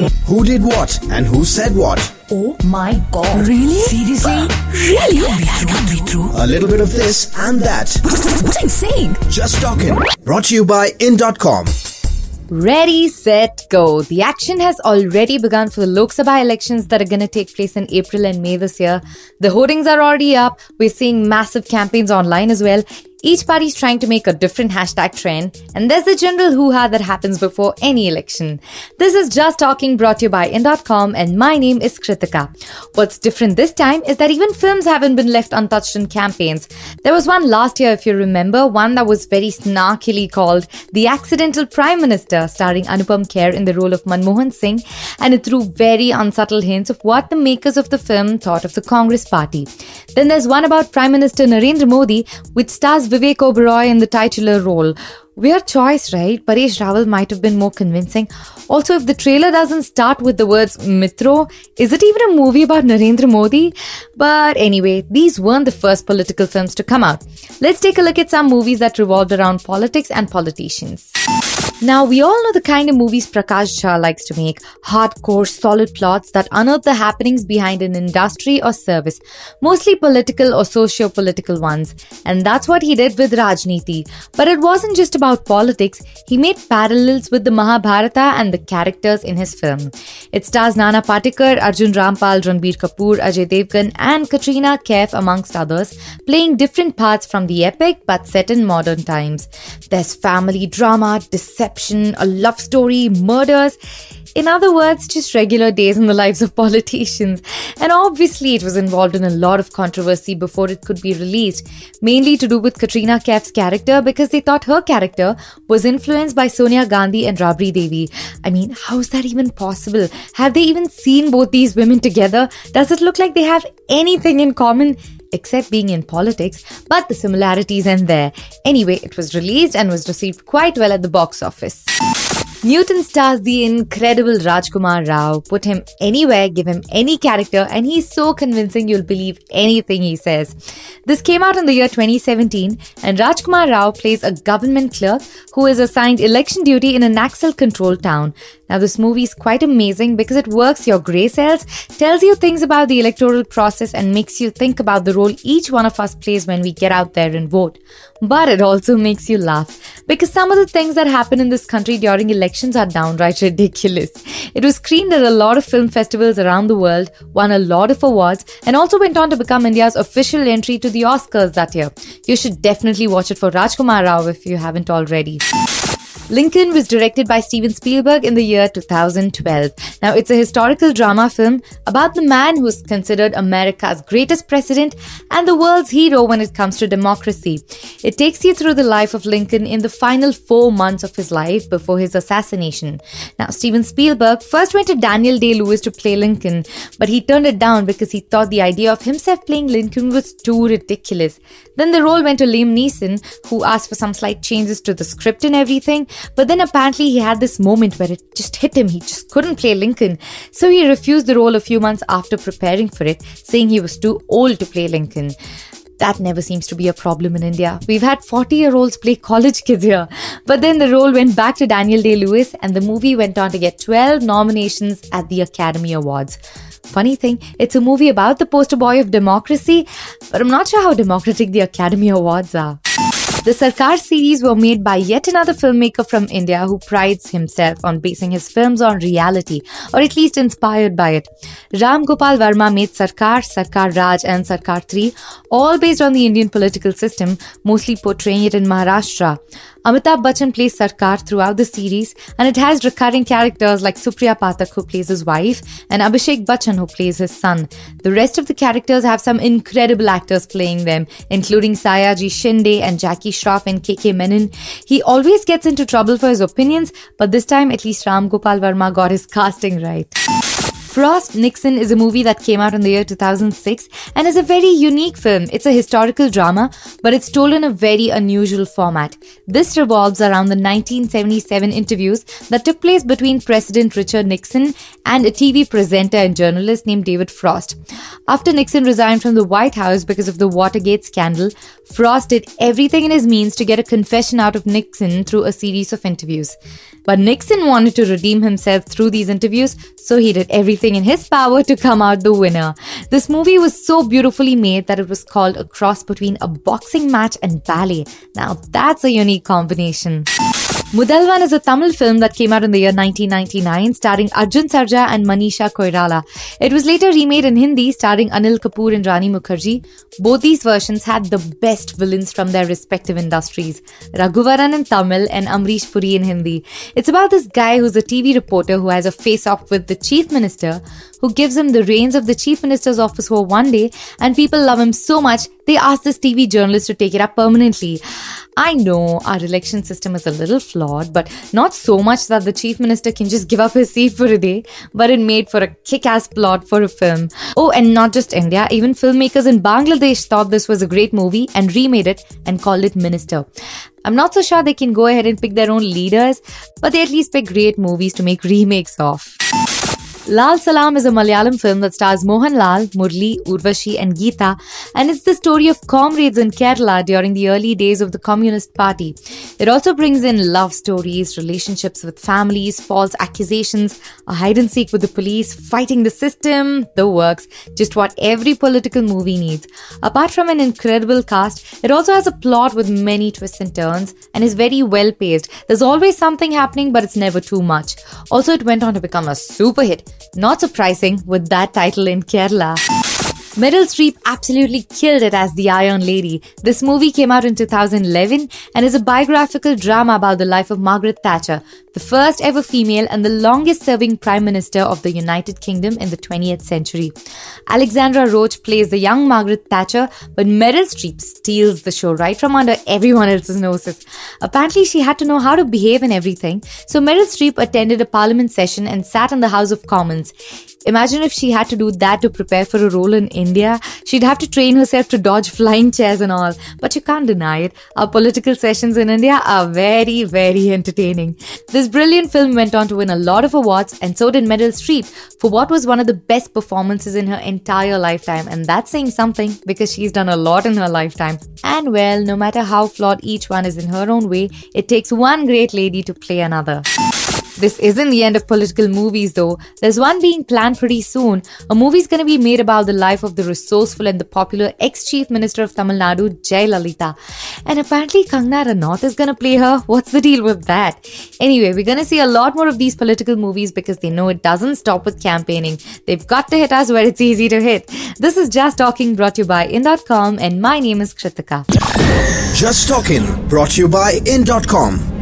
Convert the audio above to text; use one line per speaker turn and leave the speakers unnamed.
Who did what and who said what?
Oh my god. Really? Seriously? Really? That can't be true.
A little bit of this and that.
What are you saying?
Just talking. Brought to you by in.com.
Ready, set, go. The action has already begun for the Lok Sabha elections that are going to take place in April and May this year. The hoardings are already up. We're seeing massive campaigns online as well. Each party is trying to make a different hashtag trend, and there's the general hoo-ha that happens before any election. This is Just Talking, brought to you by in.com, and my name is Kritika. What's different this time is that even films haven't been left untouched in campaigns. There was one last year, if you remember, one that was very snarkily called The Accidental Prime Minister, starring Anupam Kher in the role of Manmohan Singh, and it threw very unsubtle hints of what the makers of the film thought of the Congress party. Then there's one about Prime Minister Narendra Modi, which stars Vivek Oberoi in the titular role. Weird choice, right? Paresh Rawal might have been more convincing. Also, if the trailer doesn't start with the words Mitro, is it even a movie about Narendra Modi? But anyway, these weren't the first political films to come out. Let's take a look at some movies that revolved around politics and politicians. Now, we all know the kind of movies Prakash Jha likes to make. Hardcore, solid plots that unearth the happenings behind an industry or service. Mostly political or socio-political ones. And that's what he did with Rajneeti. But it wasn't just about politics. He made parallels with the Mahabharata and the characters in his film. It stars Nana Patekar, Arjun Rampal, Ranbir Kapoor, Ajay Devgan and Katrina Kaif amongst others, playing different parts from the epic but set in modern times. There's family drama, deception, a love story, murders. In other words, just regular days in the lives of politicians. And obviously it was involved in a lot of controversy before it could be released, mainly to do with Katrina Kaif's character because they thought her character was influenced by Sonia Gandhi and Rabri Devi. I mean, how is that even possible? Have they even seen both these women together? Does it look like they have anything in common? Except being in politics, but the similarities end there. Anyway, it was released and was received quite well at the box office. Newton stars the incredible Rajkumar Rao. Put him anywhere, give him any character, and he's so convincing you'll believe anything he says. This came out in the year 2017, and Rajkumar Rao plays a government clerk who is assigned election duty in a Naxal-controlled town. Now, this movie is quite amazing because it works your grey cells, tells you things about the electoral process, and makes you think about the role each one of us plays when we get out there and vote. But it also makes you laugh because some of the things that happen in this country during elections are downright ridiculous. It was screened at a lot of film festivals around the world, won a lot of awards, and also went on to become India's official entry to the Oscars that year. You should definitely watch it for Rajkumar Rao if you haven't already. Lincoln was directed by Steven Spielberg in the year 2012. Now, it's a historical drama film about the man who's considered America's greatest president and the world's hero when it comes to democracy. It takes you through the life of Lincoln in the final 4 months of his life before his assassination. Now, Steven Spielberg first went to Daniel Day-Lewis to play Lincoln, but he turned it down because he thought the idea of himself playing Lincoln was too ridiculous. Then the role went to Liam Neeson, who asked for some slight changes to the script and everything. But then apparently he had this moment where it just hit him. He just couldn't play Lincoln. So he refused the role a few months after preparing for it, saying he was too old to play Lincoln. That never seems to be a problem in India. We've had 40-year-olds play college kids here. But then the role went back to Daniel Day-Lewis and the movie went on to get 12 nominations at the Academy Awards. Funny thing, it's a movie about the poster boy of democracy, but I'm not sure how democratic the Academy Awards are. The Sarkar series were made by yet another filmmaker from India who prides himself on basing his films on reality, or at least inspired by it. Ram Gopal Verma made Sarkar, Sarkar Raj and Sarkar 3, all based on the Indian political system, mostly portraying it in Maharashtra. Amitabh Bachchan plays Sarkar throughout the series, and it has recurring characters like Supriya Pathak, who plays his wife, and Abhishek Bachchan, who plays his son. The rest of the characters have some incredible actors playing them, including Sayaji Shinde and Jackie Shroff and KK Menon. He always gets into trouble for his opinions, but this time at least Ram Gopal Verma got his casting right. Frost Nixon is a movie that came out in the year 2006 and is a very unique film. It's a historical drama, but it's told in a very unusual format. This revolves around the 1977 interviews that took place between President Richard Nixon and a TV presenter and journalist named David Frost. After Nixon resigned from the White House because of the Watergate scandal, Frost did everything in his means to get a confession out of Nixon through a series of interviews. But Nixon wanted to redeem himself through these interviews, so he did everything in his power to come out the winner. This movie was so beautifully made that it was called a cross between a boxing match and ballet. Now that's a unique combination. Mudalvan is a Tamil film that came out in the year 1999 starring Arjun Sarja and Manisha Koirala. It was later remade in Hindi starring Anil Kapoor and Rani Mukherjee. Both these versions had the best villains from their respective industries. Raghuvaran in Tamil and Amrish Puri in Hindi. It's about this guy who's a TV reporter who has a face-off with the chief minister who gives him the reins of the chief minister's office for one day, and people love him so much they ask this TV journalist to take it up permanently. I know our election system is a little flawed, but not so much that the chief minister can just give up his seat for a day, but it made for a kick-ass plot for a film. Oh, and not just India, even filmmakers in Bangladesh thought this was a great movie and remade it and called it Minister. I'm not so sure they can go ahead and pick their own leaders, but they at least pick great movies to make remakes of. Lal Salam is a Malayalam film that stars Mohanlal, Murli, Urvashi and Geeta, and it's the story of comrades in Kerala during the early days of the Communist Party. It also brings in love stories, relationships with families, false accusations, a hide-and-seek with the police, fighting the system, the works, just what every political movie needs. Apart from an incredible cast, it also has a plot with many twists and turns and is very well-paced. There's always something happening, but it's never too much. Also, it went on to become a super hit. Not surprising with that title in Kerala. Meryl Streep absolutely killed it as the Iron Lady. This movie came out in 2011 and is a biographical drama about the life of Margaret Thatcher, the first ever female and the longest serving Prime Minister of the United Kingdom in the 20th century. Alexandra Roach plays the young Margaret Thatcher, but Meryl Streep steals the show right from under everyone else's noses. Apparently, she had to know how to behave and everything, so Meryl Streep attended a parliament session and sat in the House of Commons. Imagine if she had to do that to prepare for a role in India. She'd have to train herself to dodge flying chairs and all. But you can't deny it. Our political sessions in India are very, very entertaining. This brilliant film went on to win a lot of awards, and so did Meryl Streep for what was one of the best performances in her entire lifetime. And that's saying something because she's done a lot in her lifetime. And well, no matter how flawed each one is in her own way, it takes one great lady to play another. This isn't the end of political movies though. There's one being planned pretty soon. A movie's gonna be made about the life of the resourceful and the popular ex-Chief Minister of Tamil Nadu, Jayalalitha. And apparently Kangana Ranaut is gonna play her. What's the deal with that? Anyway, we're gonna see a lot more of these political movies because they know it doesn't stop with campaigning. They've got to hit us where it's easy to hit. This is Just Talking, brought to you by In.com, and my name is Kritika.
Just Talking, brought to you by In.com.